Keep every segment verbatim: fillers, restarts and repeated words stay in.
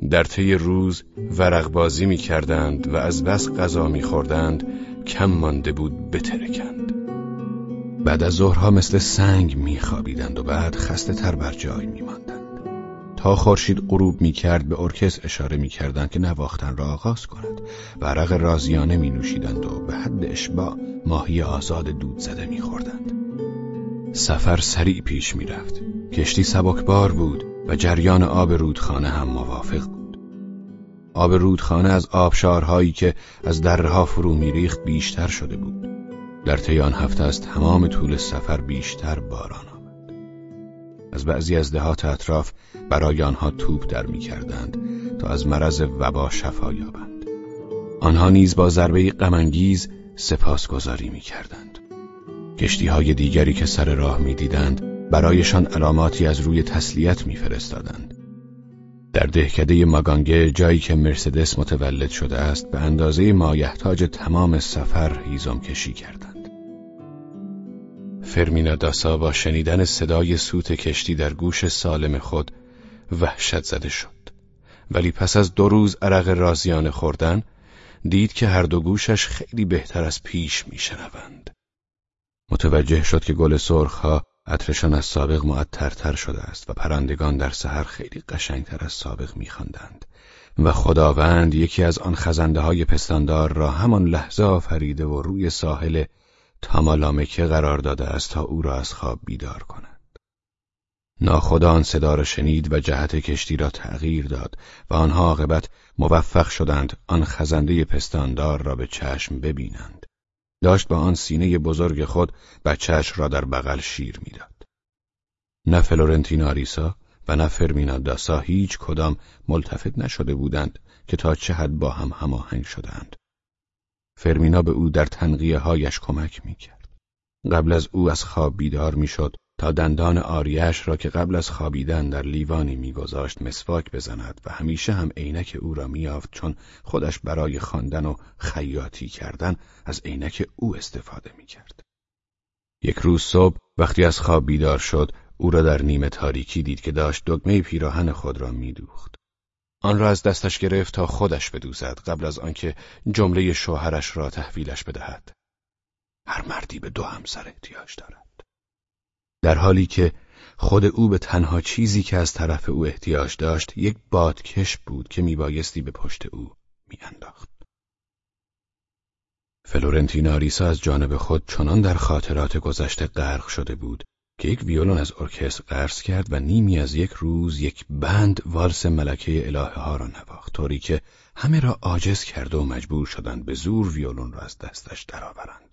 در طی روز ورق بازی می کردند و از بس غذا می خوردند کم مانده بود بترکند. بعد از ظهرها مثل سنگ می خوابیدند و بعد خسته تر بر جای می ماندند. تا خورشید غروب می کرد به ارکستر اشاره می کردند که نواختن را آغاز کند و عرق رازیانه می نوشیدند و به حد اشباع ماهی آزاد دود زده می خوردند. سفر سریع پیش می رفت. کشتی سبکبار بود و جریان آب رودخانه هم موافق بود. آب رودخانه از آبشارهایی که از دره‌ها فرو می ریخت بیشتر شده بود. در طی آن هفته از تمام طول سفر بیشتر باران آمد. از بعضی از دهات اطراف برای آنها توپ در می کردند تا از مرض وبا شفا یابند. آنها نیز با ضربه غم‌انگیز سپاسگزاری می کردند. کشتی‌های دیگری که سر راه می دیدند برایشان علاماتی از روی تسلیت می فرستادند. در دهکده ماگانگه، جایی که مرسدس متولد شده است، به اندازه مایحتاج تمام سفر هیزم کشی کردند. فرمینا داسا با شنیدن صدای سوت کشتی در گوش سالم خود وحشت زده شد، ولی پس از دو روز عرق رازیانه خوردن دید که هر دو گوشش خیلی بهتر از پیش میشنوند. متوجه شد که گل سرخ‌ها عطرشان از سابق معطرتر شده است و پرندگان در سحر خیلی قشنگتر از سابق می‌خواندند و خداوند یکی از آن خزنده‌های پستاندار را همان لحظه آفریده و روی ساحل تامالامکه قرار داده است تا او را از خواب بیدار کند. ناخدا آن صدا را شنید و جهت کشتی را تغییر داد و آنها عاقبت موفق شدند آن خزنده پستاندار را به چشم ببینند. داشت با آن سینه بزرگ خود بچه‌اش را در بغل شیر میداد. نه فلورنتین آریسا و نه فرمینا داسا هیچ کدام ملتفت نشده بودند که تا چه حد با هم هماهنگ شدند. فرمینا به او در تنقیه هایش کمک میکرد. قبل از او از خواب بیدار میشد تا دندان آریش را که قبل از خوابیدن در لیوانی میگذاشت مسواک بزند و همیشه هم عینک او را میافت، چون خودش برای خواندن و خیاطی کردن از عینک او استفاده میکرد. یک روز صبح وقتی از خواب بیدار شد، او را در نیمه تاریکی دید که داشت دگمه پیراهن خود را میدوخت. آن را از دستش گرفت تا خودش بدوزد قبل از آنکه جمله شوهرش را تحویلش بدهد. هر مردی به دو همسر احتیاج دارد. در حالی که خود او به تنها چیزی که از طرف او احتیاج داشت یک بادکش بود که میبایستی به پشت او میانداخت. فلورنتین آریسا از جانب خود چنان در خاطرات گذشته غرق شده بود که یک ویولون از ارکستر قرض کرد و نیمی از یک روز یک بند والس ملکه الهه ها را نواخت، طوری که همه را عاجز کرد و مجبور شدند به زور ویولون را از دستش درآورند.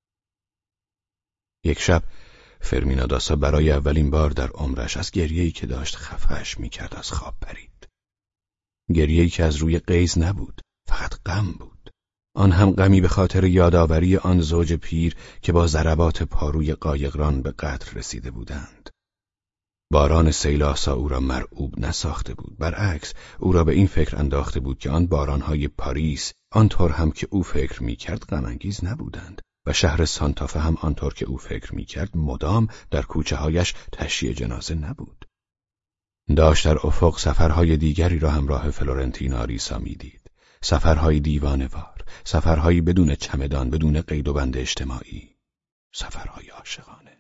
یک شب فرمینا داسا برای اولین بار در عمرش از گریه‌ای که داشت خفه‌اش می‌کرد از خواب پرید. گریه‌ای که از روی غیظ نبود، فقط غم بود. آن هم غمی به خاطر یادآوری آن زوج پیر که با ضربات پاروی قایقران به قتل رسیده بودند. باران سیلاسا او را مرعوب نساخته بود، برعکس او را به این فکر انداخته بود که آن باران‌های پاریس آنطور هم که او فکر می‌کرد غم‌انگیز نبودند و شهر سانتافه هم آنطور که او فکر می‌کرد مدام در کوچه‌هایش تشییع جنازه نبود. داشت در افق سفرهای دیگری را همراه فلورنتین آریسا می‌دید. سفرهای دیوانه‌وار، سفرهایی بدون چمدان، بدون قید و بند اجتماعی، سفرهای عاشقانه.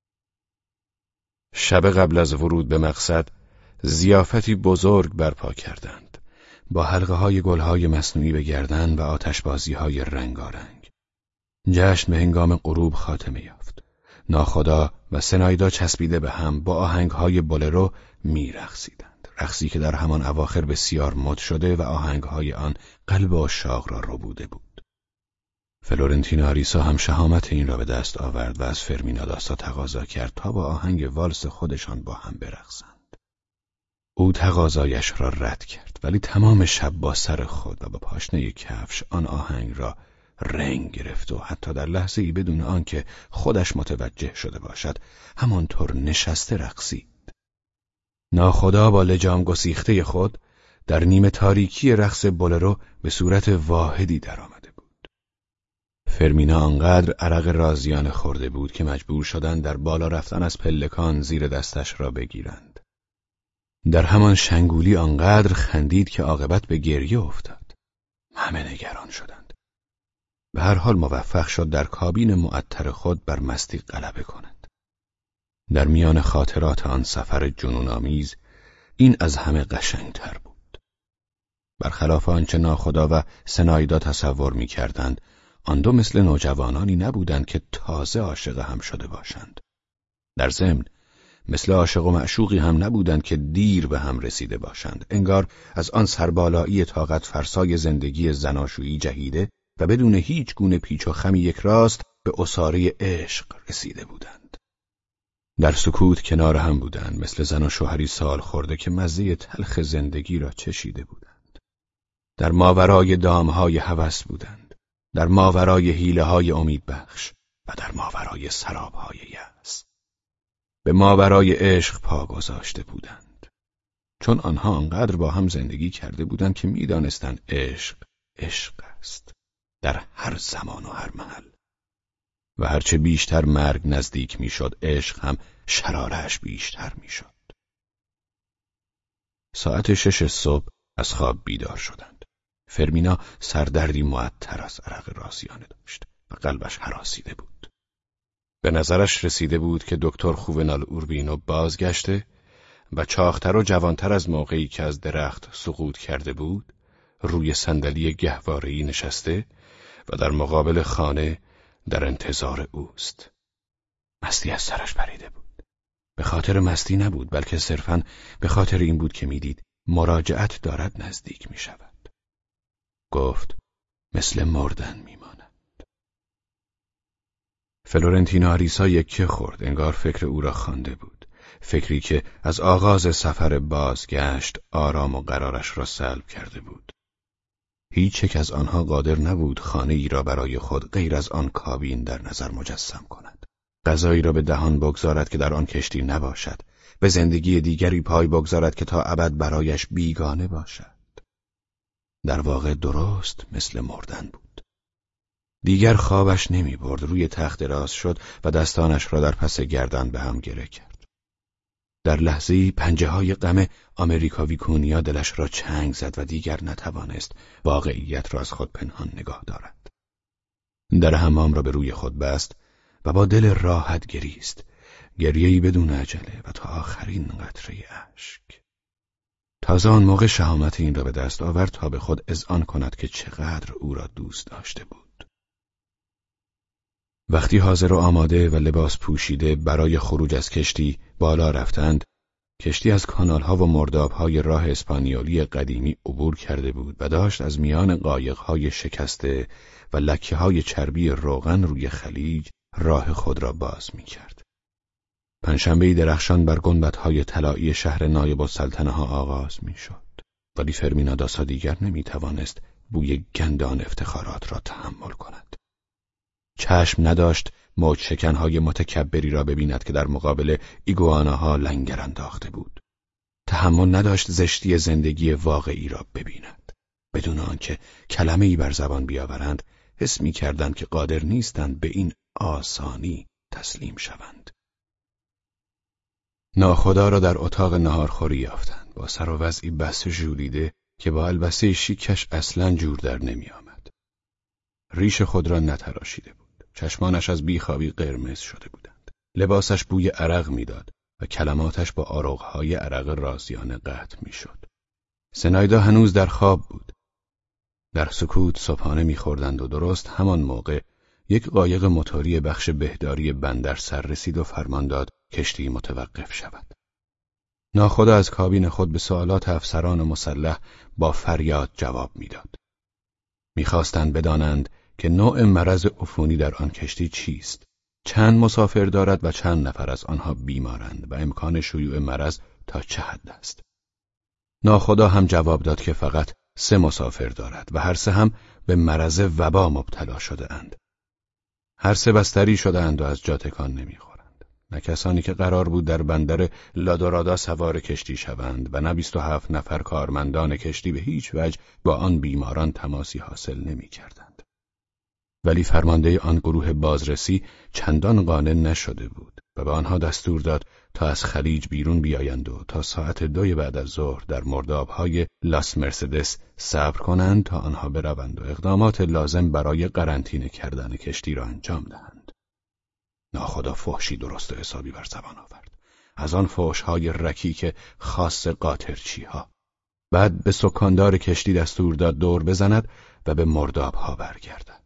شب قبل از ورود به مقصد ضیافتی بزرگ برپا کردند، با حلقه‌های گل‌های مصنوعی به گردن و آتشبازی‌های رنگارنگ. جشن به هنگام غروب خاتمه یافت. ناخدا و سنایدا چسبیده به هم با آهنگ‌های بولرو می‌رقصیدند، رقصی که در همان اواخر بسیار مد شده و آهنگ‌های آن قلب عاشاق را ربوده بود. فلورنتین آریسا هم شهامت این را به دست آورد و از فرمینا داسا تقاضا کرد تا با آهنگ والس خودشان با هم برقصند. او تقاضایش را رد کرد، ولی تمام شب با سر خود و با پاشنه کفش آن آهنگ را رنگ گرفت و حتی در لحظه ای بدون آنکه خودش متوجه شده باشد همانطور نشسته رقصید. ناخدا با لجام گسیخته خود در نیمه تاریکی رقص بولرو به صورت واحدی در آمده بود. فرمینا آنقدر عرق رازیانه خورده بود که مجبور شدند در بالا رفتن از پلکان زیر دستش را بگیرند. در همان شنگولی آنقدر خندید که عاقبت به گریه افتاد. همه نگران شدند. به هر حال موفق شد در کابین معطر خود بر مستی غلبه کند. در میان خاطرات آن سفر جنون‌آمیز این از همه قشنگتر بود. برخلاف آنچه ناخدا و سنایدا تصور می‌کردند، آن دو مثل نوجوانانی نبودند که تازه عاشق هم شده باشند. در ضمن مثل عاشق و معشوقی هم نبودند که دیر به هم رسیده باشند. انگار از آن سربالایی طاقت فرسای زندگی زناشویی جهیده و بدون هیچ گونه پیچ و خمی یک راست به عصاره عشق رسیده بودند. در سکوت کنار هم بودند، مثل زن و شوهری سال خورده که مزه تلخ زندگی را چشیده بودند. در ماورای دامهای هوس بودند، در ماورای حیله‌های امیدبخش و در ماورای سرابهای یأس. به ماورای عشق پا گذاشته بودند، چون آنها آنقدر با هم زندگی کرده بودند که می‌دانستند عشق عشق است، در هر زمان و هر محل. و هرچه بیشتر مرگ نزدیک میشد، عشق هم شراره‌اش بیشتر میشد. ساعت شش صبح از خواب بیدار شدند. فرمینا سردردی معطر از عرق رازیانه داشت و قلبش هراسیده بود. به نظرش رسیده بود که دکتر خوونال اوربینو بازگشته و چاقتر و جوانتر از موقعی که از درخت سقوط کرده بود، روی صندلی گهواره‌ای نشسته و در مقابل خانه در انتظار اوست. مستی از سرش پریده بود. به خاطر مستی نبود، بلکه صرفاً به خاطر این بود که میدید مراجعت دارد نزدیک می شود. گفت مثل مردن میماند. فلورنتینا آریسا یکه خورد، انگار فکر او را خوانده بود. فکری که از آغاز سفر بازگشت آرام و قرارش را سلب کرده بود. هیچ یک از آنها قادر نبود خانه ای را برای خود غیر از آن کابین در نظر مجسم کند. غذایی را به دهان بگذارد که در آن کشتی نباشد، به زندگی دیگری پای بگذارد که تا ابد برایش بیگانه باشد. در واقع درست مثل مردن بود. دیگر خوابش نمی برد. روی تخت دراز شد و دستانش را در پس گردن به هم گره کرد. در لحظه‌ای پنجه های غم آمریکاوی کونیا دلش را چنگ زد و دیگر نتوانست واقعیت را از خود پنهان نگاه دارد. در حمام را به روی خود بست و با دل راحت گریست، گریه‌ای بدون عجله و تا آخرین قطره اشک. تازه آن موقع شهامت این را به دست آورد تا به خود اذعان کند که چقدر او را دوست داشته بود. وقتی حاضر و آماده و لباس پوشیده برای خروج از کشتی بالا رفتند، کشتی از کانالها و مردابهای راه اسپانیولی قدیمی عبور کرده بود و داشت از میان قایقهای شکسته و لکه‌های چربی روغن روی خلیج راه خود را باز می‌کرد. پنجشنبه‌ای درخشان بر گنبدهای طلایی شهر نایب السلطنه ها آغاز می‌شد، ولی فرمینا داسا دیگر نمی‌توانست بوی گندان افتخارات را تحمل کند. چشم نداشت موج شکنهای متکبری را ببیند که در مقابل ایگواناها لنگر انداخته بود. تحمل نداشت زشتی زندگی واقعی را ببیند. بدون آنکه کلمه‌ای بر زبان بیاورند، حس می‌کردند که قادر نیستند به این آسانی تسلیم شوند. ناخدا را در اتاق نهارخوری یافتند، با سر و وضعی بس ژولیده که با البسه شیکش اصلاً جور در نمی آمد. ریش خود را نتراشیده بود. چشمانش از بیخوابی قرمز شده بودند. لباسش بوی عرق میداد و کلماتش با آروغهای عرق رازیانه قطع میشد. سنایدا هنوز در خواب بود. در سکوت صبحانه میخوردند و درست همان موقع یک قایق موتوری بخش بهداری بندر سر رسید و فرمان داد کشتی متوقف شود. ناخدا از کابین خود به سوالات افسران مسلح با فریاد جواب میداد. میخواستند بدانند که نوع مرض عفونی در آن کشتی چیست، چند مسافر دارد و چند نفر از آنها بیمارند و امکان شیوع مرض تا چه حد است. ناخدا هم جواب داد که فقط سه مسافر دارد و هر سه هم به مرض وبا مبتلا شده اند. هر سه بستری شده اند و از جا تکان نمیخورند. نه کسانی که قرار بود در بندر لادورادا سوار کشتی شوند و نه بیست و هفت نفر کارمندان کشتی به هیچ وجه با آن بیماران تماسی حاصل نمی کردند. ولی فرمانده آن گروه بازرسی چندان قانع نشده بود. و به آنها دستور داد تا از خلیج بیرون بیایند و تا ساعت دوی بعد از ظهر در مرداب‌های لاس مرسدس صبر کنند تا آنها بروند و اقدامات لازم برای قرنطینه کردن کشتی را انجام دهند. ناخدا فحشی درست و حسابی بر زبان آورد، از آن فحش‌های رکیک خاص قاطرچی‌ها. بعد به سکاندار کشتی دستور داد دور بزند و به مرداب‌ها برگردد.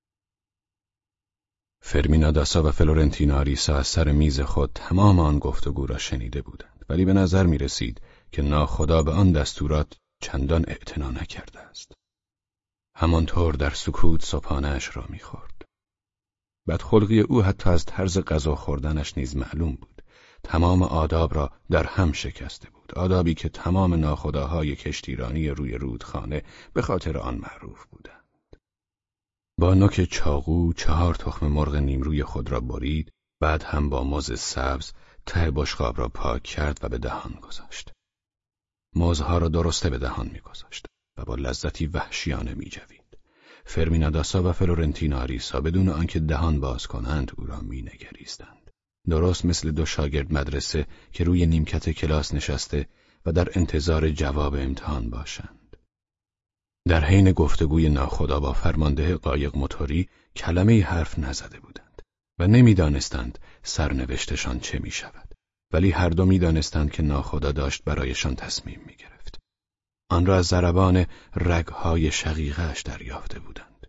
فرمینا داسا و فلورنتینا آریسا از سر میز خود تمام آن گفتگو را شنیده بودند، ولی به نظر می رسید که ناخدا به آن دستورات چندان اعتنا نکرده است. همانطور در سکوت صبحانه‌اش را می خورد. بدخلقی او حتی از طرز غذا خوردنش نیز معلوم بود. تمام آداب را در هم شکسته بود، آدابی که تمام ناخداهای کشتیرانی روی رودخانه به خاطر آن معروف بودند. با نوک چاقو چهار تخم مرغ نیمروی خود را برید، بعد هم با موز سبز ته بشقاب را پاک کرد و به دهان گذاشت. موزها را درسته به دهان می‌گذاشت و با لذتی وحشیانه می‌جوید. فرمینا داسا و فلورنتینا آریسا بدون آنکه دهان باز کنند او را می‌نگریستند. درست مثل دو شاگرد مدرسه که روی نیمکت کلاس نشسته و در انتظار جواب امتحان باشند. در حین گفتگوی ناخدا با فرمانده قایق موتوری کلمه‌ای حرف نزده بودند و نمی‌دانستند سرنوشتشان چه می‌شود، ولی هر دو می‌دانستند که ناخدا داشت برایشان تصمیم می‌گرفت. آن را از ضربان رگ‌های شقیقه‌اش دریافته بودند.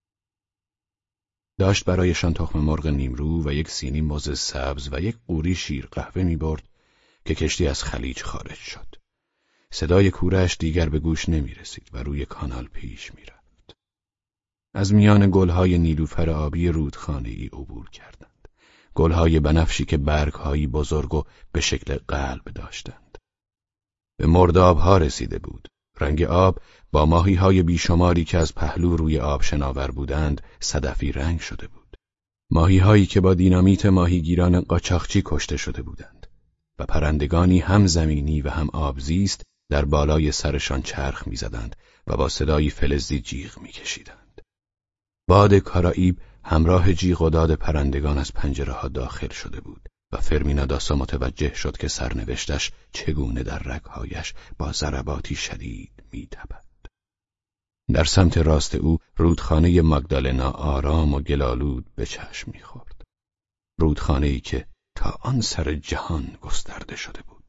داشت برایشان تخم مرغ نیمرو و یک سینی موز سبز و یک قوری شیر قهوه می‌برد که کشتی از خلیج خارج شد. صدای کورش دیگر به گوش نمی رسید و روی کانال پیش می رفت. از میان گلهای نیلوفر آبی رودخانه‌ای عبور کردند. گلهای بنفشی که برگهایی بزرگ و به شکل قلب داشتند. به مرداب‌ها رسیده بود. رنگ آب با ماهی‌های بیشماری که از پهلو روی آب شناور بودند صدفی رنگ شده بود. ماهی‌هایی که با دینامیت ماهیگیران قاچاقچی کشته شده بودند و پرندگانی هم زمینی و هم آبزیست در بالای سرشان چرخ می‌زدند و با صدایی فلزی جیغ می‌کشیدند. باد کارائیب همراه جیغ و داد پرندگان از پنجره‌ها داخل شده بود و فرمینا داسا متوجه شد که سرنوشتش چگونه در رگ‌هایش با ضرباتی شدید می‌تپد. در سمت راست او رودخانه ماگدالنا آرام و گلالود به چشم می‌خورد. رودخانه‌ای که تا آن سر جهان گسترده شده بود.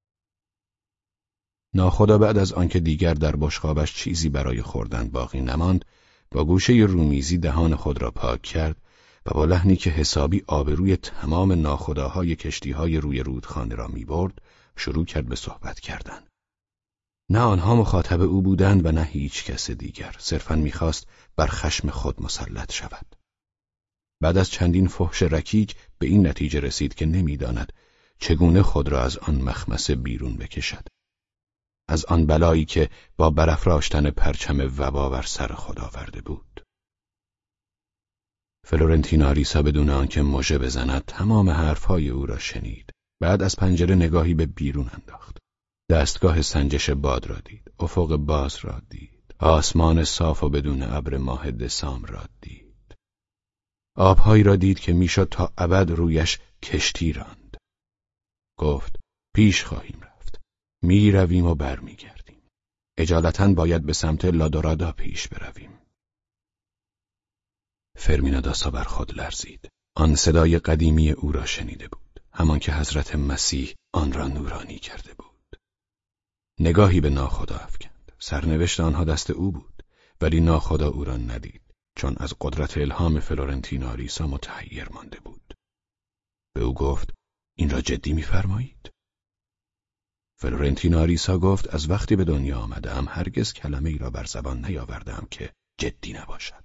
ناخدا بعد از آنکه دیگر در بشقابش چیزی برای خوردن باقی نماند، با گوشه رومیزی دهان خود را پاک کرد و با لحنی که حسابی آبروی تمام ناخداهای کشتیهای روی رودخانه را می‌برد، شروع کرد به صحبت کردن. نه آنها مخاطب او بودند و نه هیچ کس دیگر، صرفاً می‌خواست بر خشم خود مسلط شود. بعد از چندین فحش رکیک به این نتیجه رسید که نمی‌داند چگونه خود را از آن مخمسه بیرون بکشد. از آن بلایی که با برافراشتن پرچم وبا بر سر خود آورده بود. فلورنتینا آریسا بدون آنکه مژه بزند تمام حرفهای او را شنید. بعد از پنجره نگاهی به بیرون انداخت. دستگاه سنجش باد را دید، افق باز را دید، آسمان صاف و بدون ابر ماه دسامبر را دید. آبهایی را دید که میشد تا ابد رویش کشتی راند. گفت پیش خواهیم رفت. می رویم و بر می گردیم. اجالتاً باید به سمت لادورادا پیش برویم. فرمینا داسا بر خود لرزید. آن صدای قدیمی او را شنیده بود، همان که حضرت مسیح آن را نورانی کرده بود. نگاهی به ناخدا افکند. سرنوشت آنها دست او بود، ولی ناخدا او را ندید، چون از قدرت الهام فلورنتینا آریسا متحیر مانده بود. به او گفت این را جدی می‌فرمایید؟ فلورنتینا آریسا گفت از وقتی به دنیا آمدم هرگز کلمه ای را بر زبان نیاوردم که جدی نباشد.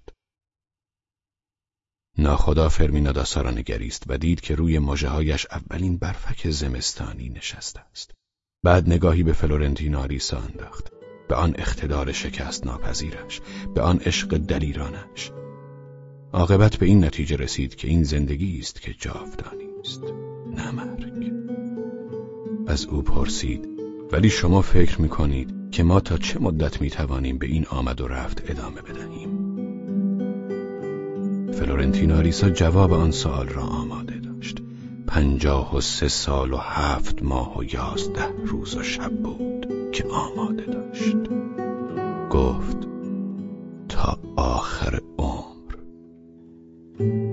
ناخدا فرمینا داسا را نگریست و دید که روی مژه‌هایش اولین برفک زمستانی نشسته است. بعد نگاهی به فلورنتینا آریسا انداخت، به آن اقتدار شکست ناپذیرش، به آن عشق دلیرانش. عاقبت به این نتیجه رسید که این زندگی است که جاودانی است، نه مرگ. از او پرسید ولی شما فکر می‌کنید که ما تا چه مدت می‌توانیم به این آمد و رفت ادامه بدهیم؟ فلورنتینا آریسا جواب آن سوال را آماده داشت. پنجاه و سه سال و هفت ماه و یازده روز و شب بود که آماده داشت. گفت تا آخر عمر.